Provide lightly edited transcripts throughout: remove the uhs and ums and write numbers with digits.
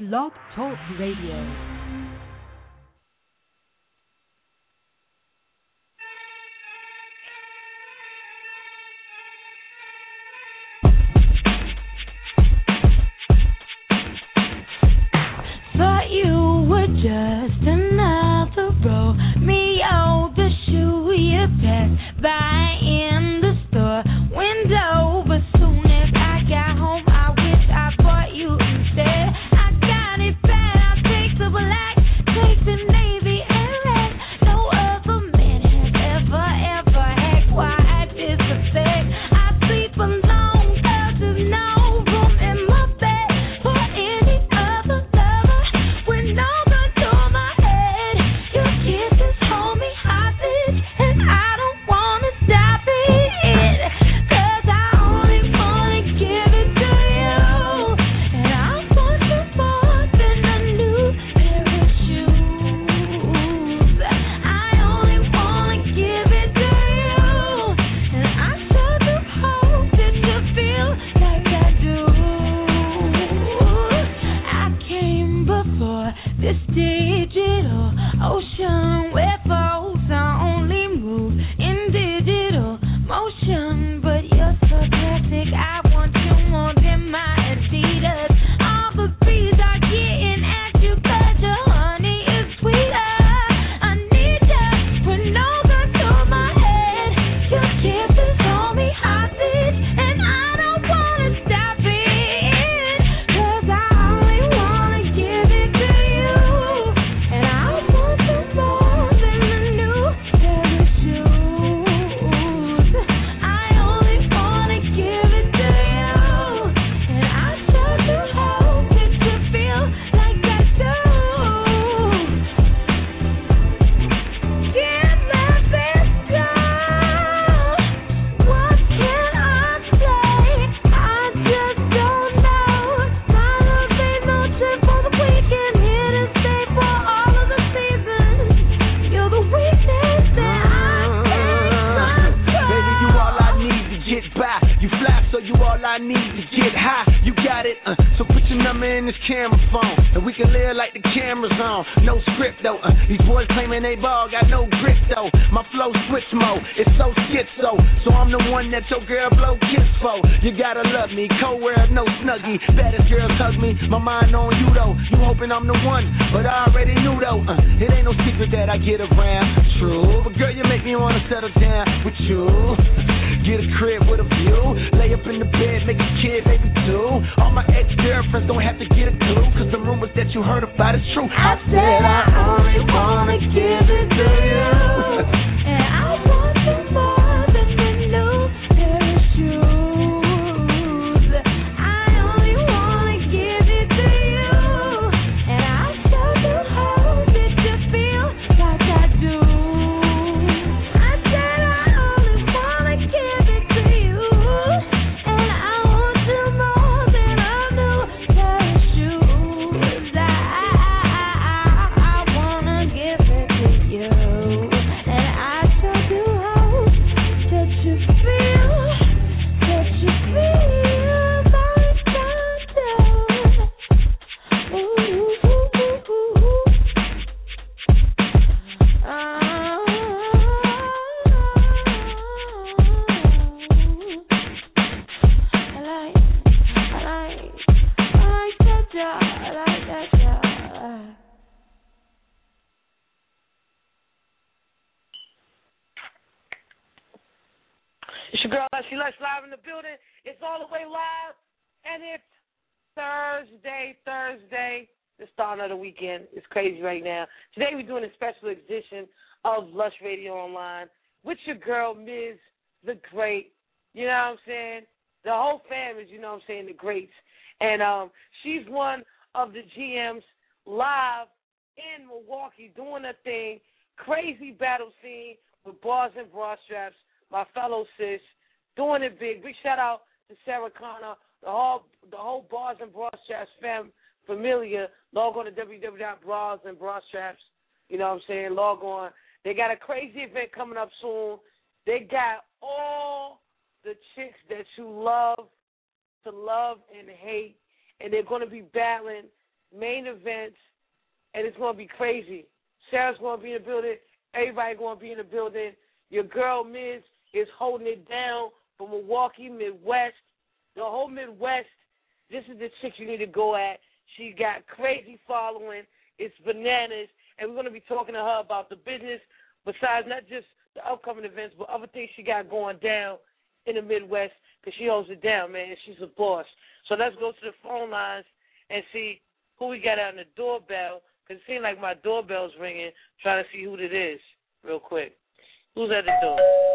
Blog Talk Radio. Just another Romeo, the shoe you passed by in the store window. But soon as I got home, I wish I bought you instead. I got it bad, I'll take the black, take the navy and red. No other man has ever had quite this effect. I sleep alone 'cause there's no room in my bed for any other lover. When no Thursday, the start of the weekend. It's crazy right now. Today we're doing a special edition of Lush Radio Online with your girl, Ms. The Great. You know what I'm saying? The whole fam is, you know what I'm saying, the greats. And she's one of the GMs live in Milwaukee doing a thing, crazy battle scene with bars and bra straps, my fellow sis, doing it big. Big shout out to Sarah Connor, the whole Bars and Bra Straps familia. Log on to www.brasandbrastraps. You know what I'm saying? Log on. They got a crazy event coming up soon. They got all the chicks that you love to love and hate, and they're going to be battling main events, and it's going to be crazy. Sarah's going to be in the building. Everybody going to be in the building. Your girl, Miz, is holding it down from Milwaukee, Midwest. The whole Midwest, this is the chick you need to go at. She got crazy following. It's bananas. And we're going to be talking to her about the business, besides not just the upcoming events, but other things she got going down in the Midwest, because she holds it down, man. She's a boss. So let's go to the phone lines and see who we got on the doorbell, because it seems like my doorbell's ringing, trying to see who it is real quick. Who's at the door?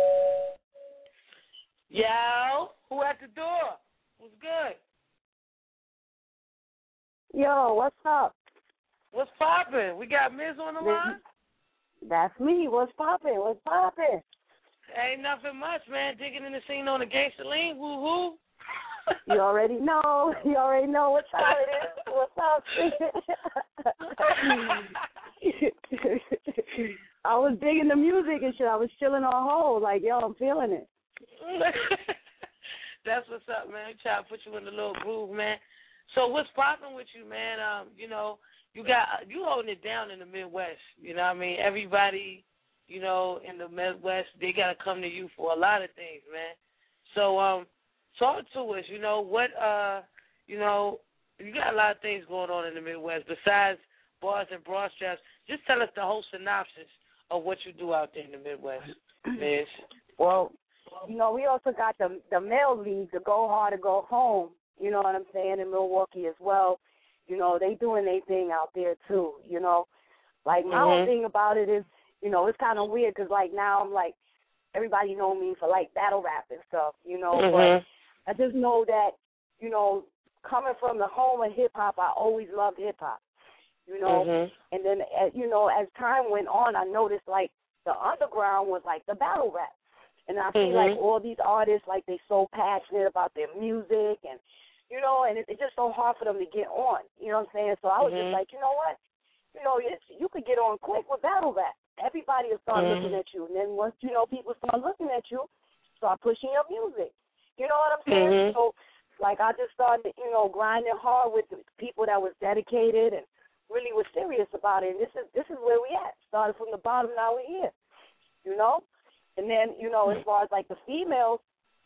Yo, who at the door? What's good? Yo, what's up? What's poppin'? We got Miz on the line? That's me. What's poppin'? What's poppin'? Ain't nothing much, man. Digging in the scene on the gangster lean. Woo-hoo. You already know. You already know what time it is. What's up? I was digging the music and shit. I was chilling on hold. Like, yo, I'm feeling it. That's what's up, man. Try to put you in the little groove, man. So what's popping with you, man? You know, you holding it down in the Midwest. You know what I mean? Everybody, you know, in the Midwest, they got to come to you for a lot of things, man. So talk to us. You know, what, you know, you got a lot of things going on in the Midwest besides bars and bra straps. Just tell us the whole synopsis of what you do out there in the Midwest, Miz. Well, you know, we also got the male league, the Go Hard or Go Home, you know what I'm saying, in Milwaukee as well. You know, they doing their thing out there too, you know. Like, my whole thing about it is, you know, it's kind of weird because, like, now I'm like, everybody know me for, like, battle rap and stuff, you know. But I just know that, you know, coming from the home of hip-hop, I always loved hip-hop, you know. And then, you know, as time went on, I noticed, like, the underground was, like, the battle rap. And I feel like all these artists, like, they so passionate about their music and, you know, and it's just so hard for them to get on. You know what I'm saying? So I was just like, you know what? You know, you could get on quick with battle rap. Everybody will start looking at you. And then once, you know, people start looking at you, start pushing your music. You know what I'm saying? So, like, I just started, you know, grinding hard with the people that was dedicated and really was serious about it. And this is where we at. Started from the bottom, now we're here. You know? And then, you know, as far as, like, the females,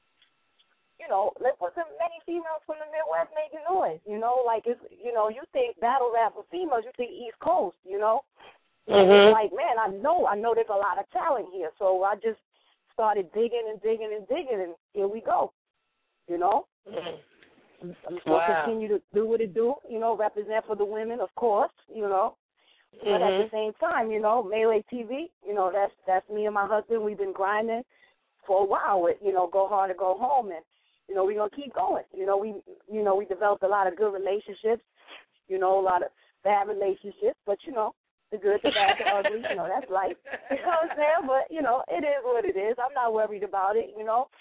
you know, there wasn't many females from the Midwest making noise, you know? Like, it's, you know, you think battle rap for females, you think East Coast, you know? It's like, man, I know there's a lot of talent here. So I just started digging and digging and digging, and here we go, you know? I'm going to continue to do what it do, you know, represent for the women, of course, you know? But at the same time, you know, Melee TV, you know, that's me and my husband. We've been grinding for a while with, you know, Go Hard or Go Home, and, you know, we're going to keep going. You know, we developed a lot of good relationships, you know, a lot of bad relationships, but, you know, the good, the bad, the ugly, you know, that's life. You know what I'm saying? But, you know, it is what it is. I'm not worried about it, you know,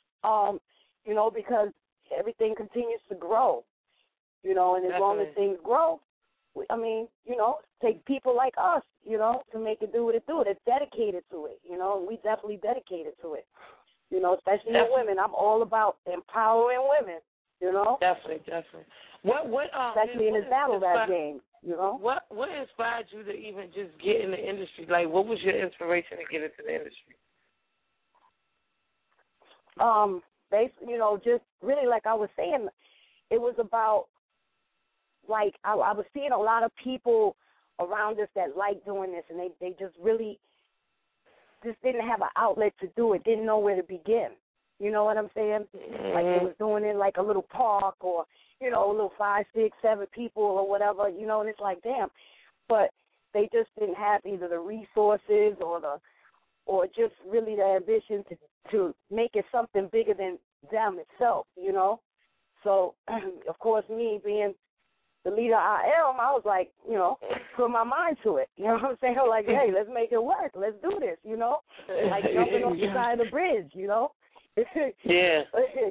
because everything continues to grow, you know, and as long as things grow, I mean, you know, take people like us, you know, to make it do what it do. It's dedicated to it, you know, and we definitely dedicated to it, you know, especially the women. I'm all about empowering women, you know. Definitely. Especially in this battle rap game, you know. What inspired you to even just get in the industry? Like, what was your inspiration to get into the industry? Basically, you know, just really like I was saying, it was about, like, I was seeing a lot of people around us that like doing this, and they just really just didn't have an outlet to do it, didn't know where to begin. You know what I'm saying? Like, they was doing it in, like, a little park or, you know, a little 5, 6, 7 people or whatever, you know, and it's like, damn. But they just didn't have either the resources or just really the ambition to make it something bigger than them itself, you know? So, of course, me being the leader I am, I was like, you know, put my mind to it. You know what I'm saying? Like, hey, let's make it work. Let's do this, you know? Like jumping off the side of the bridge, you know? You're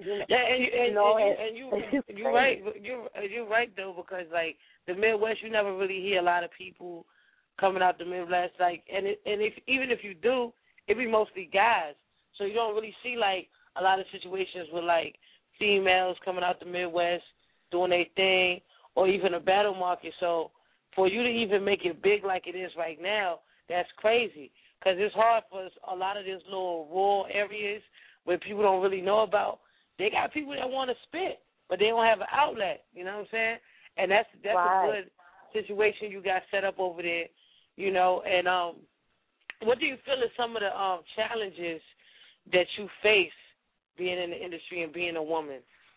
right. You're right though, because like the Midwest, you never really hear a lot of people coming out the Midwest. Like, even if you do, it be mostly guys. So you don't really see like a lot of situations with like females coming out the Midwest doing their thing, or even a battle market. So for you to even make it big like it is right now, that's crazy, because it's hard for a lot of these little rural areas where people don't really know about. They got people that want to spit, but they don't have an outlet, you know what I'm saying? And that's right. a good situation you got set up over there, you know. And what do you feel is some of the challenges that you face being in the industry and being a woman?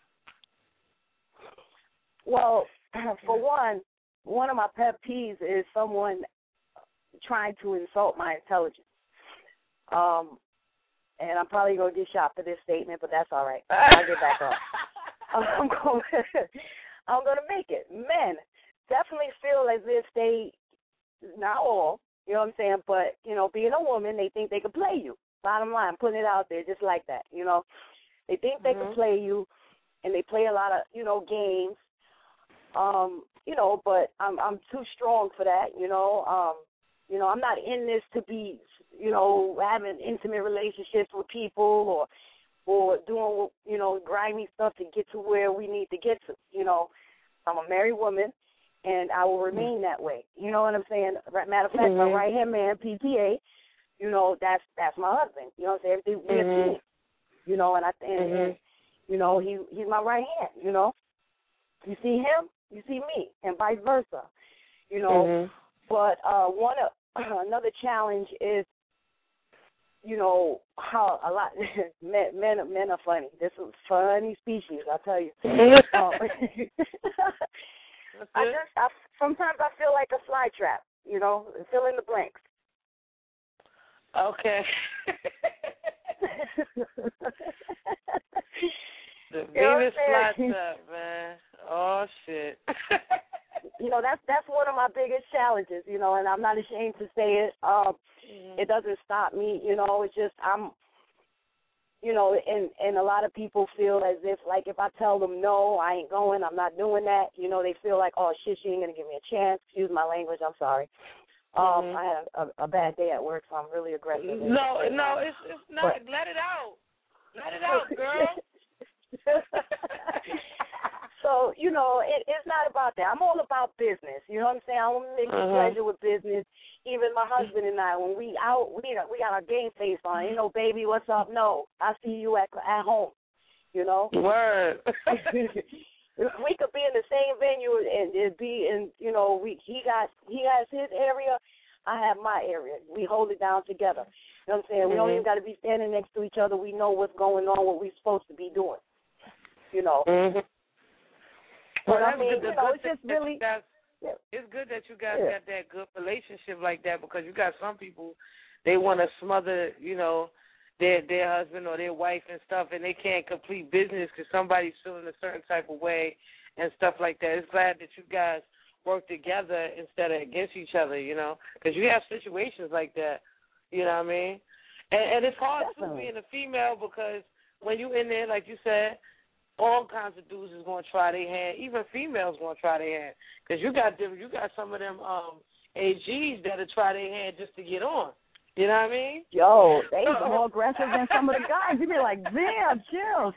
Well, for one of my pet peeves is someone trying to insult my intelligence. And I'm probably going to get shot for this statement, but that's all right. I'll get back up. I'm going to make it. Men definitely feel as if they, not all, you know what I'm saying, but, you know, being a woman, they think they can play you. Bottom line, I'm putting it out there just like that, you know. They think they can play you, and they play a lot of, you know, games. You know, but I'm too strong for that, you know. You know, I'm not in this to be, you know, having intimate relationships with people or doing, you know, grimy stuff to get to where we need to get to. You know, I'm a married woman, and I will remain that way. You know what I'm saying? Matter of fact, my right-hand man, PTA, you know, that's my husband. You know what I'm saying? We're a team. You know, and you know, he's my right hand, you know. You see him, you see me, and vice versa. You know, but another challenge is, you know, how a lot men are funny. This is funny species, I tell you. Sometimes I feel like a fly trap. You know, fill in the blanks. Okay. The Venus fly trap, man. Oh shit. You know, that's one of my biggest challenges, you know, and I'm not ashamed to say it. It doesn't stop me, you know, it's just I'm, you know, and a lot of people feel as if, like, if I tell them no, I ain't going, I'm not doing that, you know, they feel like, oh, shit, she ain't going to give me a chance. Excuse my language, I'm sorry. I had a bad day at work, so I'm really aggressive. No, it's not. But let it out. Let it out, girl. So, you know, it's not about that. I'm all about business. You know what I'm saying? I want to mix pleasure with business. Even my husband and I, when we out, we got our game face on. You know, baby, what's up? No, I see you at home. You know? Word. We could be in the same venue and it'd be in, you know, he has his area, I have my area. We hold it down together. You know what I'm saying? We don't even got to be standing next to each other. We know what's going on, what we're supposed to be doing. You know? Well, I mean, you know, it's just really... It's good that you guys got that good relationship like that, because you got some people, they want to smother, you know, their husband or their wife and stuff, and they can't complete business because somebody's feeling a certain type of way and stuff like that. It's glad that you guys work together instead of against each other, you know, because you have situations like that, you know what I mean? And it's hard to being a female, because when you in there, like you said, all kinds of dudes is going to try their hand. Even females going to try their hand, because you got some of them AGs that'll try their hand just to get on. You know what I mean? Yo, they are more aggressive than some of the guys. You be like, damn, chill.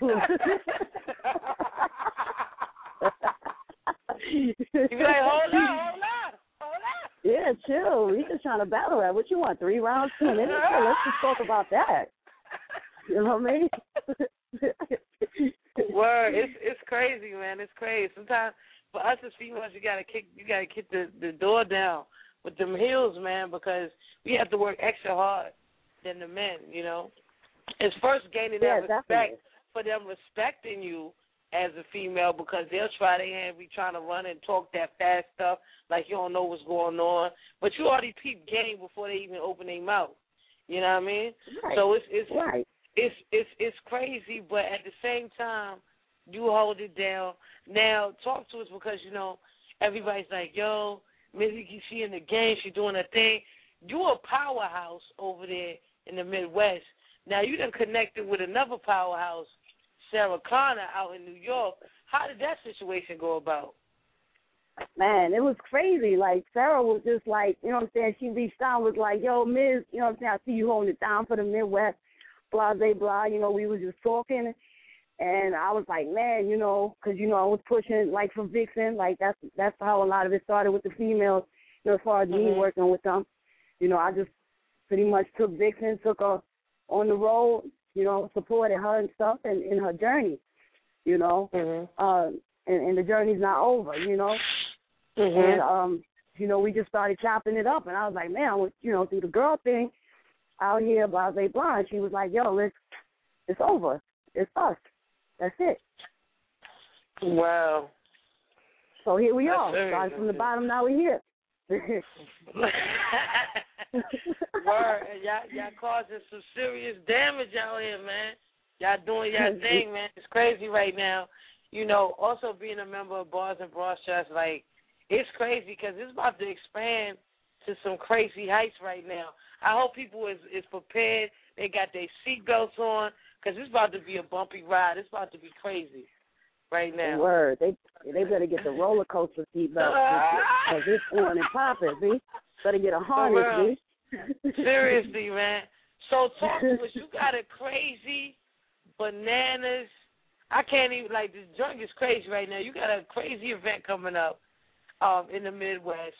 You be like, hold on. Yeah, chill. We just trying to battle that. What you want, 3 rounds, 2 minutes? Yeah, let's just talk about that. You know what I mean? Word, it's crazy, man. It's crazy. Sometimes for us as females, you gotta kick the door down with them heels, man, because we have to work extra hard than the men. You know, it's first gaining that respect for them respecting you as a female, because they'll try their hand, be trying to run and talk that fast stuff like you don't know what's going on, but you already peep game before they even open their mouth. You know what I mean? Right. So it's crazy, but at the same time, you hold it down. Now, talk to us, because, you know, everybody's like, yo, Mizzy, she in the game, she doing her thing. You a powerhouse over there in the Midwest. Now, you done connected with another powerhouse, Sarah Connor, out in New York. How did that situation go about? Man, it was crazy. Like, Sarah was just like, you know what I'm saying, she reached out, was like, yo, Miz, you know what I'm saying, I see you holding it down for the Midwest, blah, blah, blah. You know, we was just talking, And I was like, man, you know, because, you know, I was pushing, like, for Vixen. Like, that's how a lot of it started with the females, you know, as far as me working with them. You know, I just pretty much took Vixen, took her on the road, you know, supported her and stuff and in her journey, you know. And the journey's not over, you know. And, you know, we just started chopping it up. And I was like, man, I was, you know, through the girl thing out here, Blase Blonde. She was like, yo, it's over. It's us. That's it. Wow. So here we That's are. Started from the bottom, now we're here. Word. And y'all causing some serious damage out here, man. Y'all doing y'all thing, man. It's crazy right now. You know, also being a member of Bars and Broad Shots, like, it's crazy because it's about to expand to some crazy heights right now. I hope people is prepared. They got their seatbelts on because it's about to be a bumpy ride. It's about to be crazy right now. Word. They better get the roller coaster seatbelts because it's on and popping, see? Better get a harness, see? Seriously, man. So talk to us. You got a crazy, bananas. I can't even, like, this joint is crazy right now. You got a crazy event coming up in the Midwest.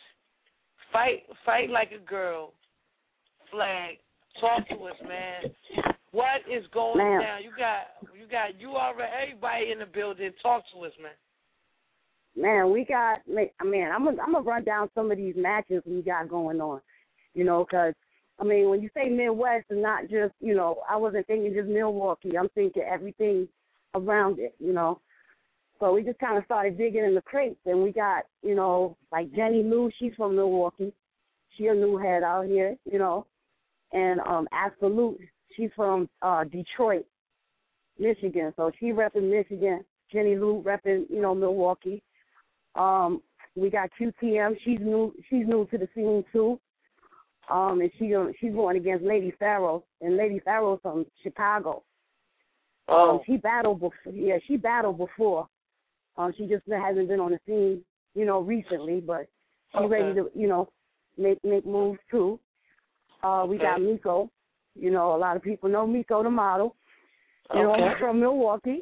Fight like a girl. Flag. Talk to us, man. What is going down? You got everybody in the building. Talk to us, man. Man, I'm gonna run down some of these matches we got going on, you know, because, I mean, when you say Midwest, it's not just, you know, I wasn't thinking just Milwaukee. I'm thinking everything around it, you know. So we just kind of started digging in the crates, and we got, you know, like Jenny Lou, she's from Milwaukee. She a new head out here, you know. And Absolute, she's from Detroit, Michigan. So she repping Michigan. Jenny Lou repping, you know, Milwaukee. We got QTM. She's new to the scene too. And she's going against Lady Pharaoh, and Lady Pharaoh's from Chicago. She battled before. Yeah, she battled before. She just hasn't been on the scene, you know, recently, but she's ready to, you know, make moves too. We got Miko. You know, a lot of people know Miko, the model. You know, from Milwaukee.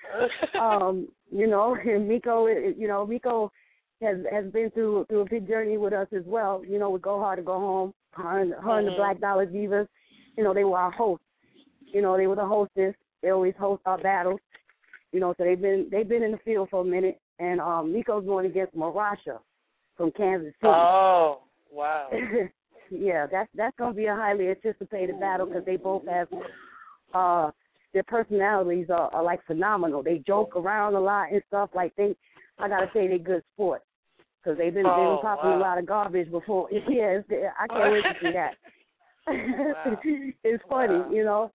You know, and Miko, you know, Miko has been through a big journey with us as well. You know, with Go Hard to Go Home. Her and the Black Dollar Divas. You know, they were our hosts. You know, they were the hostess. They always host our battles. You know, so they've been in the field for a minute. And Miko's going against Marasha from Kansas City. Oh, wow. Yeah, that's going to be a highly anticipated battle because they both have their personalities are like phenomenal. They joke around a lot and stuff. Like I got to say they're good sports because they've been popping a lot of garbage before. Yeah, I can't wait to see that. Wow. It's funny, you know.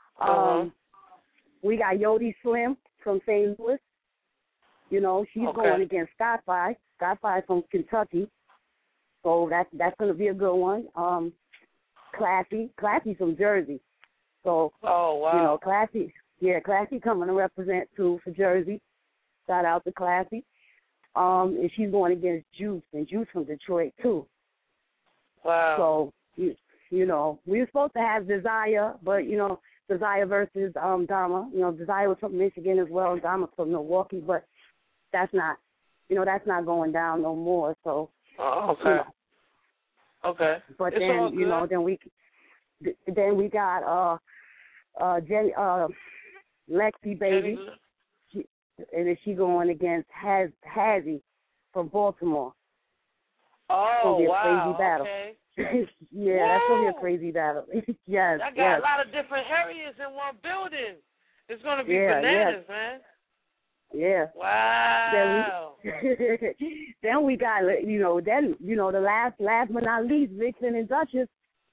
We got Yodi Slim from St. Louis. You know, she's going against Skyfi. Skyfi from Kentucky. So that's going to be a good one. Classy from Jersey. So, you know, Classy coming to represent too for Jersey. Shout out to Classy. And she's going against Juice, and Juice from Detroit too. Wow. So, you know, we were supposed to have Desire, but, you know, Desire versus Dama. You know, Desire was from Michigan as well, Dama from Milwaukee, but that's not going down no more. So, you know. Okay. But then, you know, then we got Lexi Baby, and then she going against Hazzy from Baltimore. Oh, wow. Crazy battle. Okay. Yeah, that's going to be a crazy battle. Yes. I got a lot of different areas in one building. It's going to be bananas, man. Yeah. Wow. Then we got, the last but not least, Vixen and Duchess.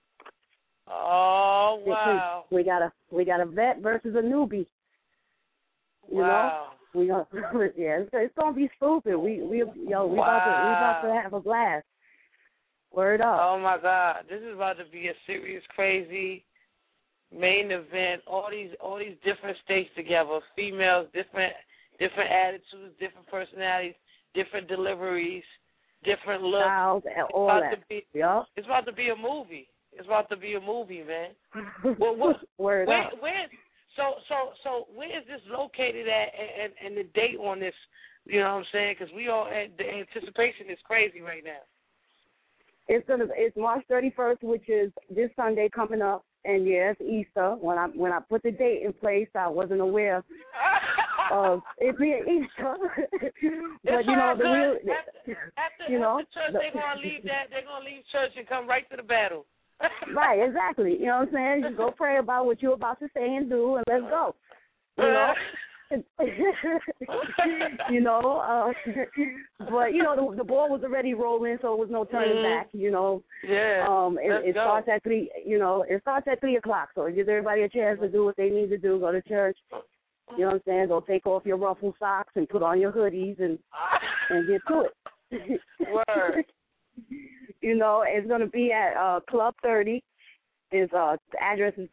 Oh, wow. We got a vet versus a newbie. Wow. You know? It's gonna be stupid. We about to have a blast. Word up. Oh my God. This is about to be a serious, crazy main event. All these different states together, females, different attitudes, different personalities, different deliveries, different looks. Styles, and all that. It's about to be a movie. It's about to be a movie, man. Well, Word up. So where is this located at, and the date on this? You know what I'm saying? Because we all the anticipation is crazy right now. It's March 31st, which is this Sunday coming up, and yeah, it's Easter. When I put the date in place, I wasn't aware of it being Easter. But you know, after church, they're gonna leave church and come right to the battle. Right, exactly. You know what I'm saying? You go pray about what you're about to say and do, and let's go. You know. You know, but you know the ball was already rolling, so it was no turning back. You know, it starts at 3. You know, it starts at 3 o'clock, so it gives everybody a chance to do what they need to do. Go to church. You know what I'm saying? Go take off your ruffled socks and put on your hoodies and get to it. Word. You know, it's going to be at Club 30. The address is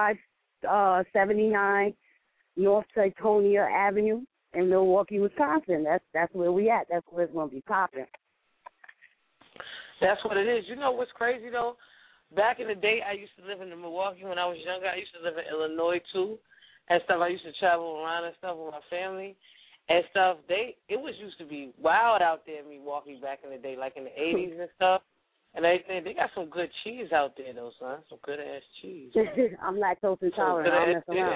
2579 North Teutonia Avenue in Milwaukee, Wisconsin. That's where we at. That's where it's going to be popping. That's what it is. You know what's crazy, though? Back in the day, I used to live in Milwaukee when I was younger. I used to live in Illinois, too, and stuff. I used to travel around and stuff with my family and stuff. It used to be wild out there in Milwaukee back in the day, like in the 80s and stuff. And everything. They got some good cheese out there, though, son. Some good-ass cheese. I'm lactose intolerant. I don't mess around.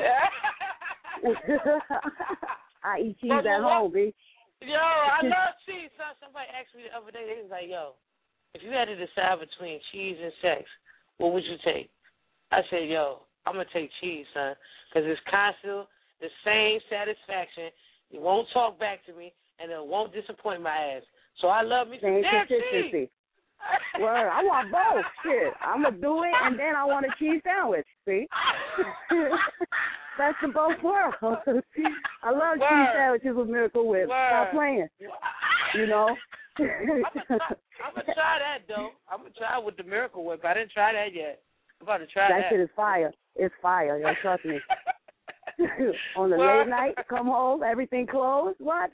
I eat cheese at home, B. Yo, I love cheese, son. Somebody asked me the other day, they was like, yo, if you had to decide between cheese and sex, what would you take? I said, yo, I'm going to take cheese, son, because it's constant, the same satisfaction. It won't talk back to me, and it won't disappoint my ass. So I love me some damn cheese. Word, I want both. Shit, I'm going to do it, and then I want a cheese sandwich, see? Best of both worlds. I love cheese sandwiches with Miracle Whip. Stop playing. You know? I'm going to try that, though. I'm going to try it with the Miracle Whip. I didn't try that yet. I'm about to try that. That shit is fire. It's fire. Yo, trust me. On the late night, come home, everything closed. What?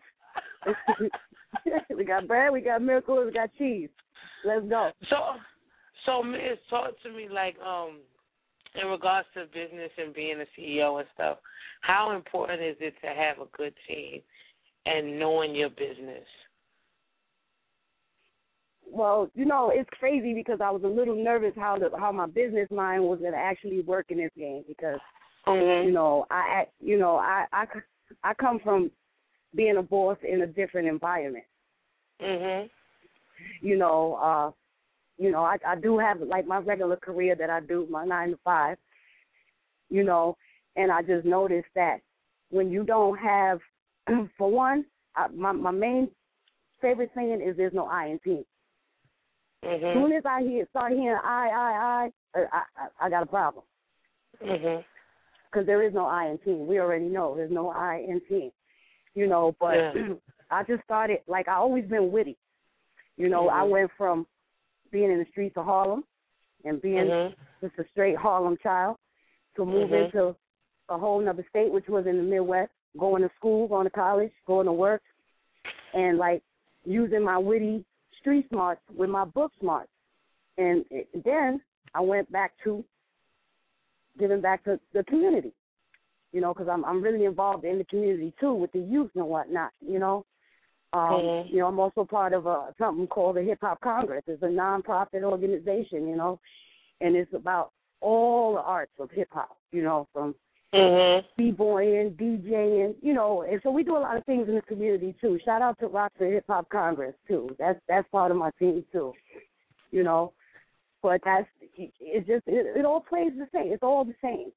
We got bread, we got Miracle Whip, we got cheese. Let's go. So Miss, talk to me like in regards to business and being a CEO and stuff. How important is it to have a good team and knowing your business? Well, you know, it's crazy because I was a little nervous how my business mind was going to actually work in this game because you know, I come from being a boss in a different environment. You know, I do have like my regular career that I do, my 9 to 5. You know, and I just noticed that when you don't have, for one, my main favorite saying is there's no I in team. As soon as I start hearing I got a problem. Because there is no I in team. We already know there's no I in team. You know, but I just started, like, I always been witty. You know, I went from being in the streets of Harlem and being just a straight Harlem child to moving to a whole nother state, which was in the Midwest, going to school, going to college, going to work, and, like, using my witty street smarts with my book smarts. And then I went back to giving back to the community, you know, because I'm really involved in the community, too, with the youth and whatnot, you know. You know, I'm also part of something called the Hip Hop Congress. It's a nonprofit organization, you know, and it's about all the arts of hip hop, you know, from b-boying, DJing, you know, and so we do a lot of things in the community too. Shout out to Rockford Hip Hop Congress too. That's part of my team too, you know. But it all plays the same. It's all the same,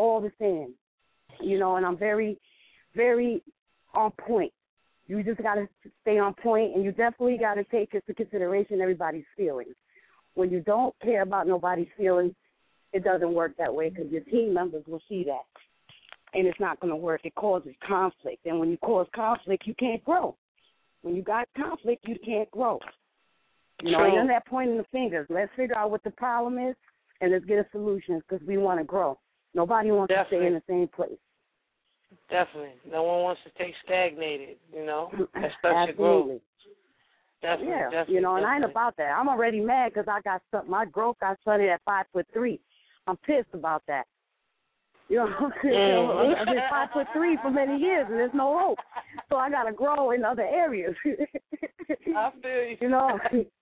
you know. And I'm very, very on point. You just got to stay on point, and you definitely got to take into consideration everybody's feelings. When you don't care about nobody's feelings, it doesn't work that way because your team members will see that, and it's not going to work. It causes conflict, and when you cause conflict, you can't grow. When you got conflict, you can't grow. You know, and that pointing the fingers. Let's figure out what the problem is, and let's get a solution because we want to grow. Nobody wants to stay in the same place. Definitely. No one wants to stay stagnated, you know. Especially growth. Definitely. You know, and I ain't about that. I'm already mad because my growth got started at 5'3". I'm pissed about that. You know, I've been 5'3" for many years, and there's no hope. So I gotta grow in other areas. I feel you. You know,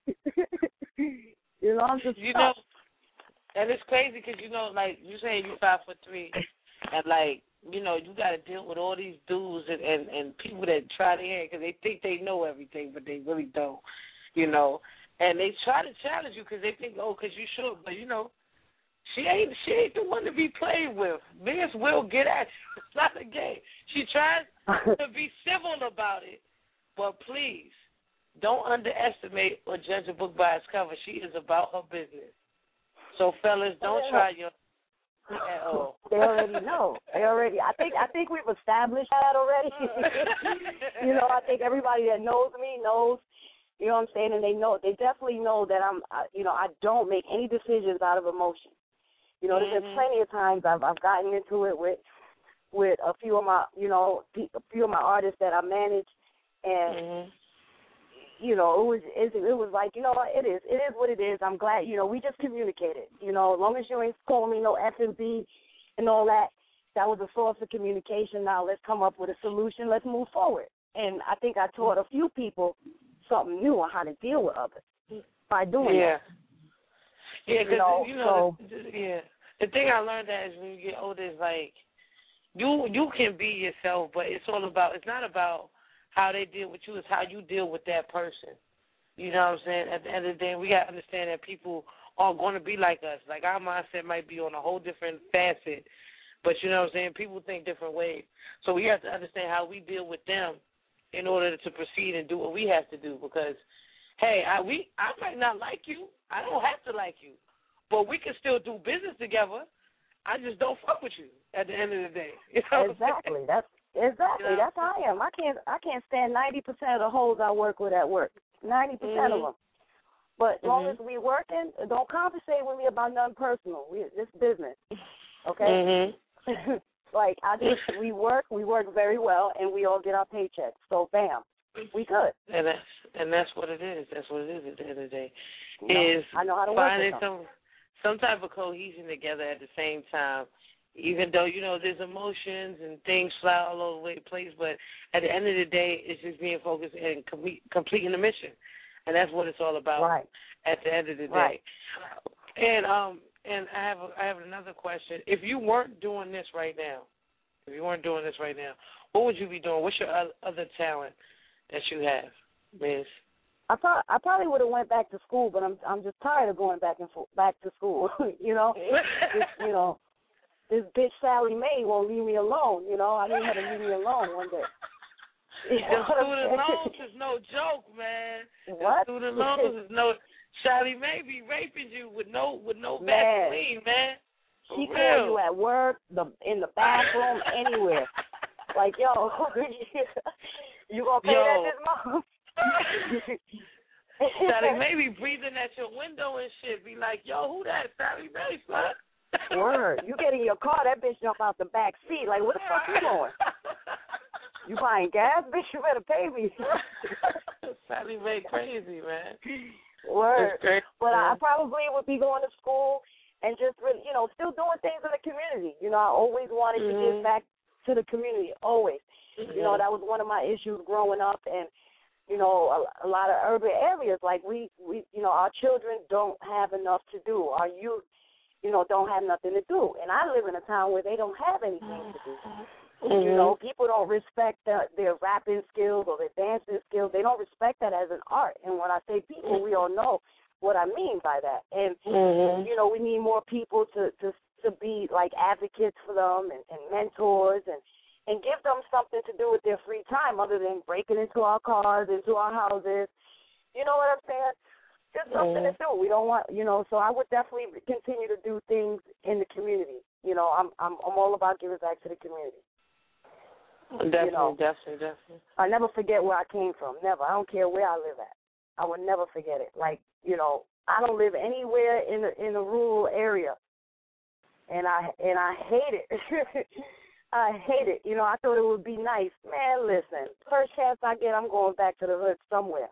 I'm just. You know, and it's crazy because like you saying you 5'3", and like you got to deal with all these dudes and people that try their hand because they think they know everything, but they really don't. And they try to challenge you because they think, because you short, but she ain't the one to be played with. Miss will get at you. It's not a game. She tries to be civil about it, but please don't underestimate or judge a book by its cover. She is about her business. So fellas, don't try your at all. They already know. I think we've established that already. I think everybody that knows me knows. You know what I'm saying? And they definitely know that I don't make any decisions out of emotion. There's been plenty of times I've gotten into it with a few of my, a few of my artists that I manage, and it was like, it is what it is. I'm glad, we just communicated. As long as you ain't calling me no F&B and all that, that was a source of communication. Now let's come up with a solution. Let's move forward. And I think I taught a few people something new on how to deal with others by doing that. Yeah, because, the thing I learned that is when you get older is like, you can be yourself, but it's not about how they deal with you, it's how you deal with that person. You know what I'm saying? At the end of the day, we got to understand that people aren't going to be like us. Like, our mindset might be on a whole different facet, but you know what I'm saying? People think different ways. So we have to understand how we deal with them in order to proceed and do what we have to do because, hey, I might not like you. I don't have to like you. But we can still do business together. I just don't fuck with you at the end of the day. Exactly. That's how I am. I can't stand 90% of the hoes I work with at work. 90% of them. But as long as we working, don't conversate with me about nothing personal. It's business. Okay? Like we work very well, and we all get our paychecks. So bam, we good. And that's what it is. That's what it is at the end of the day. I know how to finding work with them. some type of cohesion together at the same time, even though, there's emotions and things fly all over the place, but at the end of the day, it's just being focused and completing the mission. And that's what it's all about at the end of the day. Right. And I have another question. If you weren't doing this right now, what would you be doing? What's your other talent that you have, Miss? I probably would have went back to school, but I'm just tired of going back to school. This bitch Sally Mae won't leave me alone. I need her to leave me alone one day. The student loans is no joke, man. What? The student loans is no. Sally Mae be raping you with no Vaseline, man. She call you at work, in the bathroom, anywhere. Like, yo, you gonna pay that this month? Sally Mae be breathing at your window and shit. Be like, yo, who that Sally Mae, son? Word. You get in your car, that bitch jump out the back seat. Like, where the fuck you going? You buying gas, bitch? You better pay me. Sally Mae crazy, man. Word. But I probably would be going to school and just really, still doing things in the community. I always wanted to give back to the community, always. That was one of my issues growing up, and a lot of urban areas, like we our children don't have enough to do. Our youth, don't have nothing to do. And I live in a town where they don't have anything to do. People don't respect their rapping skills or their dancing skills. They don't respect that as an art. And when I say people, we all know what I mean by that. And, we need more people to be like advocates for them and mentors and give them something to do with their free time other than breaking into our cars, into our houses. You know what I'm saying? Just something to do. We don't want, so I would definitely continue to do things in the community. I'm all about giving back to the community. Definitely. I never forget where I came from. Never. I don't care where I live at. I would never forget it. Like, I don't live anywhere in a rural area, and I hate it. I hate it. I thought it would be nice. Man, listen, first chance I get, I'm going back to the hood somewhere.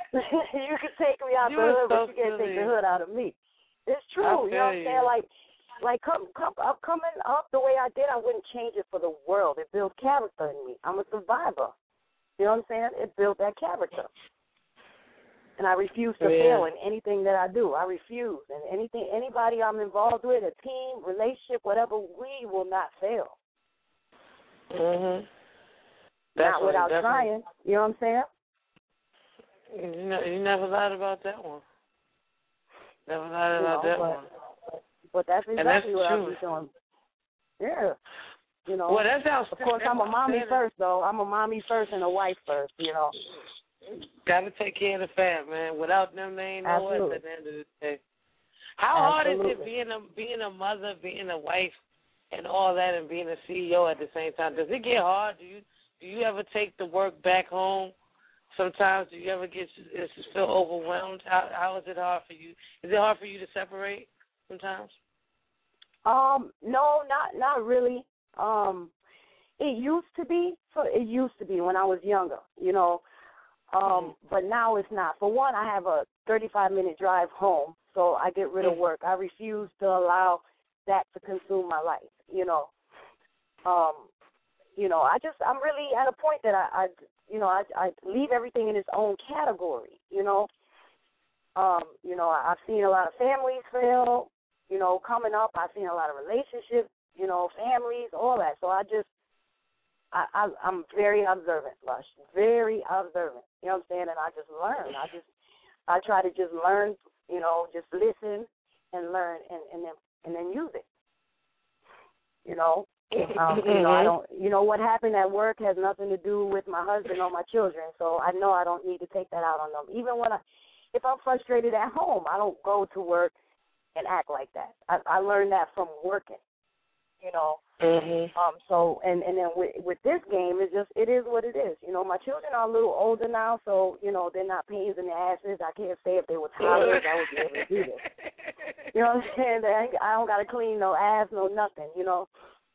You can take me out the hood, but you can't take the hood out of me. It's true. You know what I'm saying? Like, like coming up the way I did, I wouldn't change it for the world. It built character in me. I'm a survivor. You know what I'm saying? It built that character. And I refuse to fail in anything that I do. I refuse. And anybody I'm involved with, a team, relationship, whatever, we will not fail. Mhm. Not without trying. You know what I'm saying? You never lied about that one. Never lied about that one. But that's exactly what I'll be doing. Yeah. You know. Well, that's how. Of course, I'm a mommy first, though. I'm a mommy first and a wife first. You know. Got to take care of the fam, man. Without them, they ain't no us at the end of the day. How hard is it being a mother, being a wife, and all that, and being a CEO at the same time? Does it get hard? Do you ever take the work back home? Sometimes, do you ever feel overwhelmed? How is it hard for you? Is it hard for you to separate sometimes? No, not really. It used to be. So it used to be when I was younger, you know. But now it's not. For one, I have a 35-minute drive home, so I get rid of work. I refuse to allow that to consume my life, you know. I'm really at a point that I leave everything in its own category, you know. I've seen a lot of families fail, you know, coming up. I've seen a lot of relationships, you know, families, all that. So I'm very observant, Lush, very observant. You know what I'm saying? And I just learn. I try to just learn, you know, just listen and learn and then use it. You know, I don't. You know what happened at work has nothing to do with my husband or my children. So I know I don't need to take that out on them. Even if I'm frustrated at home, I don't go to work and act like that. I learned that from working. You know. So and then with this game, it is what it is. You know, my children are a little older now, so you know they're not pains in the asses. I can't say if they were toddlers, I would be able to do this. You know what I'm saying? I don't got to clean no ass, no nothing. You know.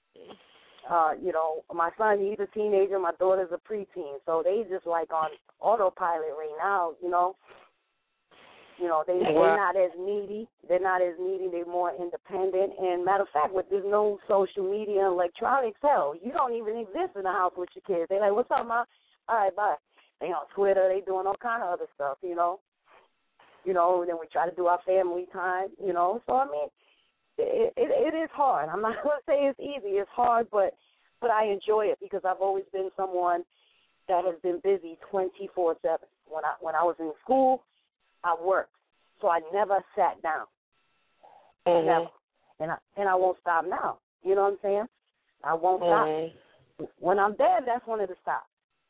My son, he's a teenager. My daughter's a preteen, so they just like on autopilot right now. You know. They're not as needy. They're not as needy. They're more independent. And matter of fact, with there's no social media and electronics, hell, you don't even exist in the house with your kids. They're like, what's up, Ma? All right, bye. They on Twitter. They doing all kind of other stuff, you know. And then we try to do our family time, you know. So, I mean, it is hard. I'm not going to say it's easy. It's hard, but I enjoy it because I've always been someone that has been busy 24/7. When I was in school, I worked, so I never sat down. Never. And I won't stop now. You know what I'm saying? I won't stop. When I'm dead, that's when it'll stop.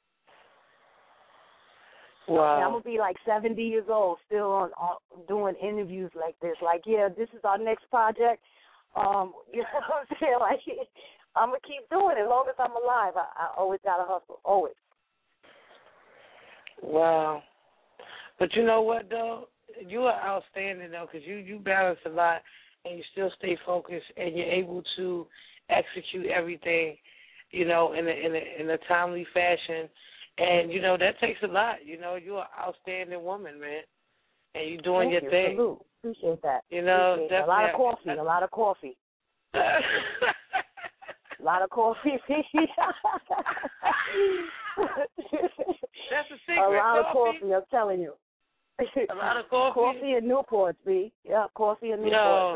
Wow. And I'm going to be like 70 years old still on doing interviews like this. Like, yeah, this is our next project. You know what I'm saying? Like, I'm going to keep doing it as long as I'm alive. I always got to hustle, always. Wow. But you know what, though? You are outstanding, though, because you balance a lot and you still stay focused and you're able to execute everything, you know, in a timely fashion. And, you know, that takes a lot. You know, you're an outstanding woman, man. And you're doing your thing. Salute. Appreciate that. You know, a lot of coffee. A lot of coffee. A lot of coffee. That's a secret. A lot of coffee, I'm telling you. A lot of coffee. Coffee and Newports, B. Yeah, coffee and Newports.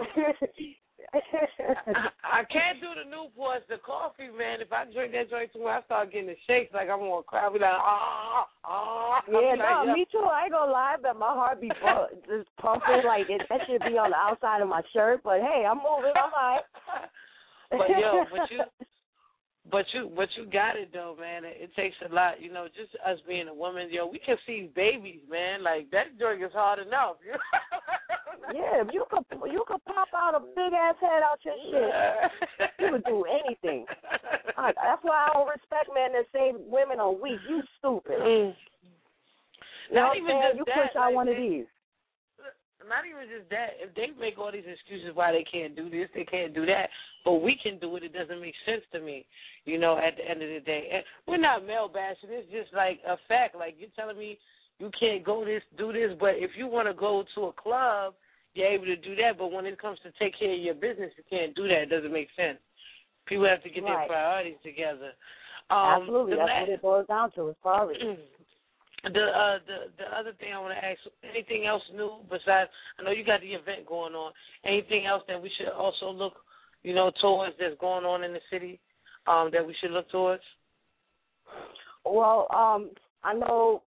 I can't do the Newports. The coffee, man. If I drink that joint too much, I start getting the shakes like I'm on cry. I be like, Yeah, me too. I ain't gonna lie, but my heart be just pumping like it. That should be on the outside of my shirt. But hey, I'm moving. I'm all right. But you got it though, man. It takes a lot, you know. Just us being a woman, we can see babies, man. Like that drink is hard enough. Yeah, you could pop out a big ass head out your shit. You would do anything. That's why I don't respect men that say women are weak. You stupid. Not even just you that. push out one of these. Not even just that. If they make all these excuses why they can't do this, they can't do that, but we can do it, it doesn't make sense to me, you know, at the end of the day. And we're not male bashing. It's just like a fact. Like, you're telling me you can't do this, but if you want to go to a club, you're able to do that. But when it comes to take care of your business, you can't do that. It doesn't make sense. People have to get their priorities together. Absolutely, that's what it boils down to, is priorities. The other thing I want to ask, anything else new besides, I know you got the event going on, anything else that we should also look, towards that's going on in the city that we should look towards? Well, I know,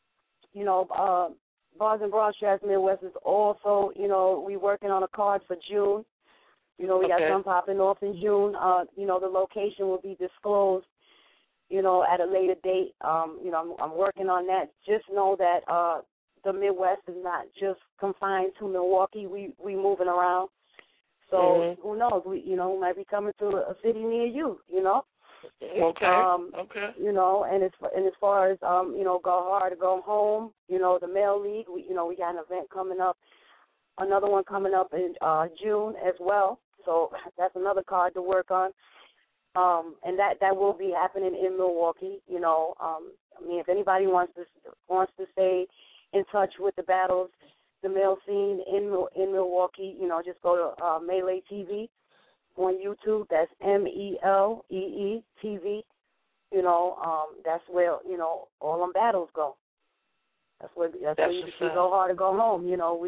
Bars and Broad Straps Midwest is also, we working on a card for June. We got some popping off in June. The location will be disclosed, at a later date. I'm working on that. Just know that the Midwest is not just confined to Milwaukee. We moving around. So who knows? We might be coming to a city near you. Okay. And as far as go hard or go home. The Male League. We got an event coming up. Another one coming up in June as well. So that's another card to work on. And that will be happening in Milwaukee. If anybody wants to stay in touch with the battles, the male scene in Milwaukee, just go to Melee TV on YouTube. That's MELEE TV. That's where all them battles go. That's where you can go hard or go home.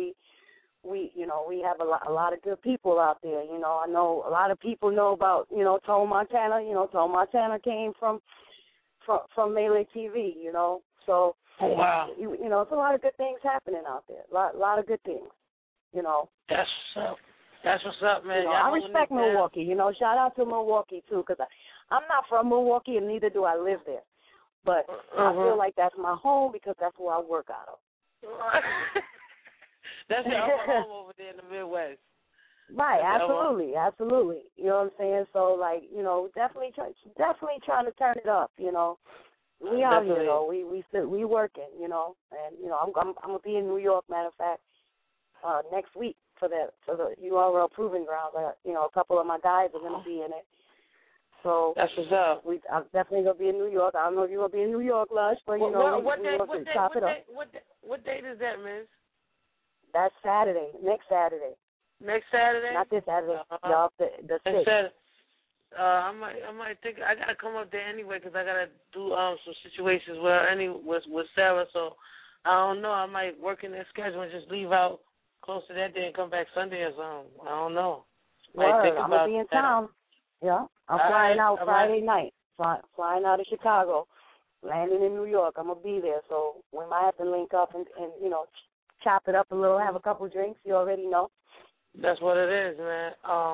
We have a lot of good people out there. I know a lot of people know about, Tone Montana. Tone Montana came from Melee TV, So, wow. It's a lot of good things happening out there. A lot of good things, That's what's up. That's what's up, man. I respect Milwaukee. Shout out to Milwaukee, too, because I'm not from Milwaukee and neither do I live there. But I feel like that's my home because that's where I work out of. That's your home over there in the Midwest. Right, absolutely. You know what I'm saying? So, definitely trying to turn it up. We out here, though. We working. And I'm gonna be in New York. Matter of fact, next week for the URL Proving Grounds. A couple of my guys are gonna be in it. So that's what's up. I'm definitely gonna be in New York. I don't know if you're gonna be in New York, Lush, but what date is that, Miss? That's Saturday. Next Saturday. Next Saturday? Not this Saturday. Y'all, the 6th. I might think I gotta come up there anyway because I gotta do some situations with Sarah. So I don't know. I might work in their schedule and just leave out close to that day and come back Sunday or something. I don't know. I'm gonna be in town. Yeah, I'm flying out Friday night. Flying out of Chicago, landing in New York. I'm gonna be there, so we might have to link up and chop it up a little, have a couple drinks. You already know. That's what it is, man.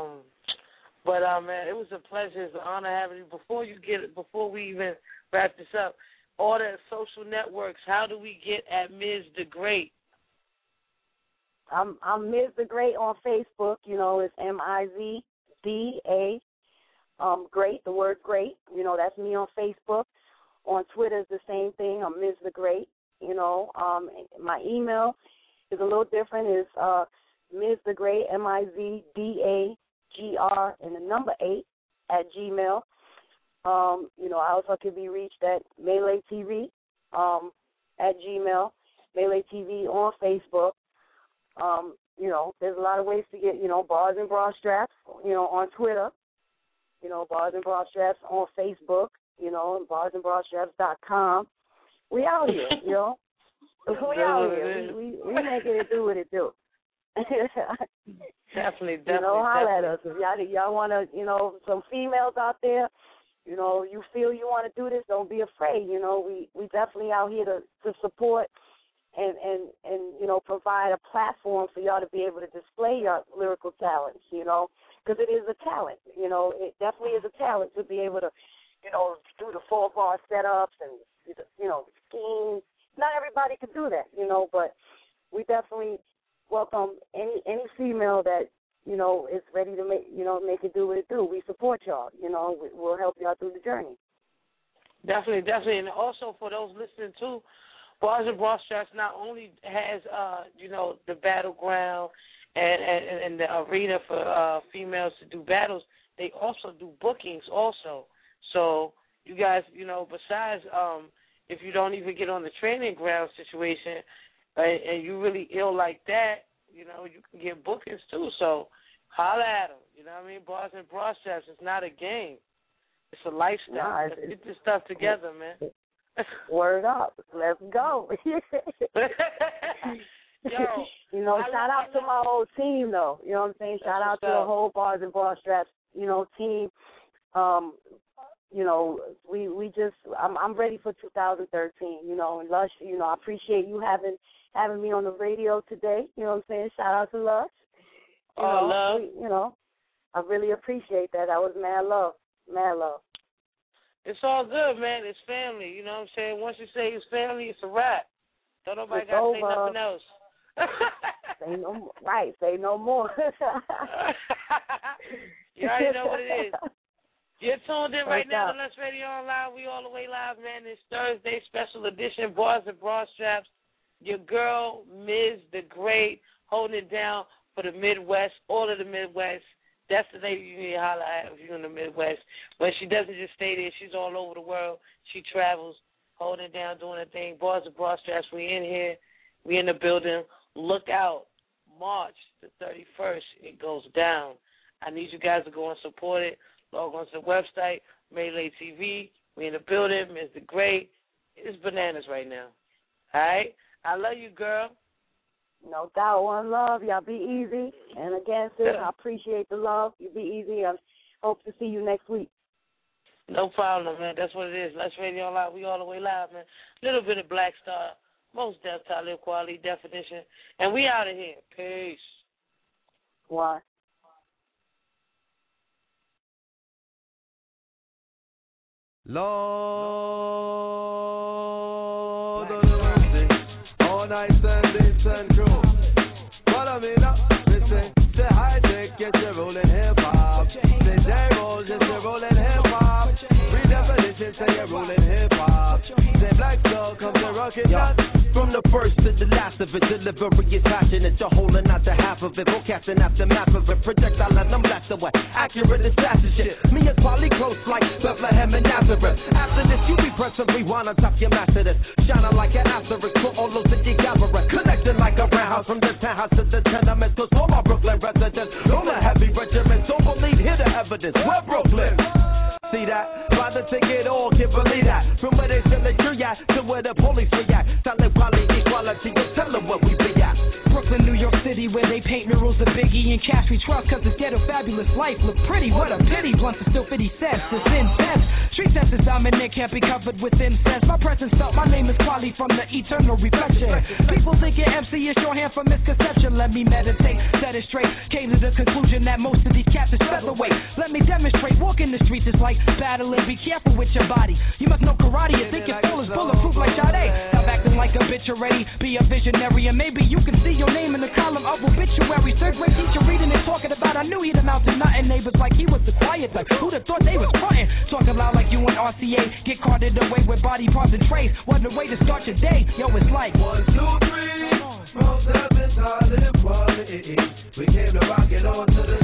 But man, it was a pleasure, it's an honor having you. Before we even wrap this up, all the social networks. How do we get at Ms. The Great? I'm Ms. The Great on Facebook. It's MIZDA. Great, the word great. That's me on Facebook. On Twitter is the same thing. I'm Ms. The Great. My email is a little different. It's Ms. The Great, MIZDAGR, and the number 8 at Gmail. I also can be reached at Melee TV at Gmail, Melee TV on Facebook. There's a lot of ways to get, Bars and Broad Straps, on Twitter. Bars and Broad Straps on Facebook, and barsandbroadstraps.com. We out here, We out here. We making it do what it do. Definitely. Holler at us. If y'all want to, some females out there, you feel you want to do this, don't be afraid. We definitely out here to support and provide a platform for y'all to be able to display your lyrical talents, because it is a talent. It definitely is a talent to be able to, do the 4-bar setups and, schemes. Not everybody can do that, but we definitely welcome any female that, is ready to make it do what it do. We support y'all, we'll help y'all through the journey. Definitely. And also for those listening too, Bars and Broad Straps not only has, the battleground and the arena for females to do battles, they also do bookings also. So you guys, besides if you don't even get on the training ground situation and you really ill like that, You know, you can get bookings too. So holla at them. You know what I mean? Bars and Bra Straps. It's not a game. It's a lifestyle. Nah, Let's get this stuff together, man. Word up. Let's go. Yo, you know, shout out to my whole team, though. You know what I'm saying? Shout out to the whole Bars and Bra Straps, you know, team. You know, we just, I'm ready for 2013. You know, and Lush, you know, I appreciate you having me on the radio today. You know what I'm saying? Shout out to Lush. Love. You know, I really appreciate that. That was mad love. Mad love. It's all good, man. It's family. You know what I'm saying? Once you say it's family, it's a wrap. Don't nobody got to say nothing else. Say no more. Right, say no more. You already know what it is. You're tuned in right now to Lush Radio Online. We all the way live, man. It's Thursday, special edition, Bars and Bra Straps. Your girl, Ms. The Great, holding it down for the Midwest, all of the Midwest. That's the lady you need to holler at if you're in the Midwest. But she doesn't just stay there. She's all over the world. She travels, holding it down, doing her thing. Bars and Bra Straps, we in here. We in the building. Look out. March the 31st, it goes down. I need you guys to go and support it. Log on to the website, Melee TV. We in the building. Ms. The Great. It's bananas right now. All right? I love you, girl. No doubt. One love. Y'all be easy. And again, sis, I appreciate the love. You be easy. I hope to see you next week. No problem, man. That's what it is. Lush Radio Online. We all the way live, man. Little bit of Black Star. Most Def Talib Quality Definition. And we out of here. Peace. Why? Lord of mercy, all night Sundays and crew. Follow me now, listen, say high tech, get you rolling hip hop. Say J-Roll, just you rolling hip hop. Redefinition, say you're rolling hip hop. Say Black Star, come to rockin' nuts. From the first to the last of it, delivery is passionate. You're holding out the half of it, forecasting aftermath of it. Projectile and I'm blast away, accurate assassin shit. Me and Quali close like Bethlehem and Nazareth. After this, you be pressing rewind on top your master this. Shining like an asterisk for all those that you gather. Connecting like a roundhouse from the townhouse to the tenement. Cause all my Brooklyn residents on a heavy regiment. Don't believe, hear the evidence. We're Brooklyn. See that? Try to take it all, can't believe that. From where they sell the tree at to where the police react. Talent quality, equality, you tell them what we be at. Brooklyn, New York City, where they paint murals of Biggie and Cash we trust, cause this ghetto fabulous life look pretty. What a pity, blunts are still 50 cents, it's intense. Street senses dominant, can't be covered with incense. My presence felt, my name is Quali from the eternal reflection. People thinking MC is shorthand for misconception. Let me meditate, set it straight. Came to the conclusion that most of these cats is featherweight. Let me demonstrate, walking the streets is like battling, be careful with your body. You must know karate and think your soul is bulletproof like Sade. Stop acting like a bitch already, be a visionary, and maybe you can see your name in the column of obituary. Third grade teacher reading and talking about, I knew he'd amount to nothing. Neighbors like he was the quiet type. Who'd have thought they was frontin'? Talking loud like you and RCA, get carted away with body parts and trays. What a way to start your day. Yo, it's like 1, 2, 3, from 7 solid quality. We came to rock it on to the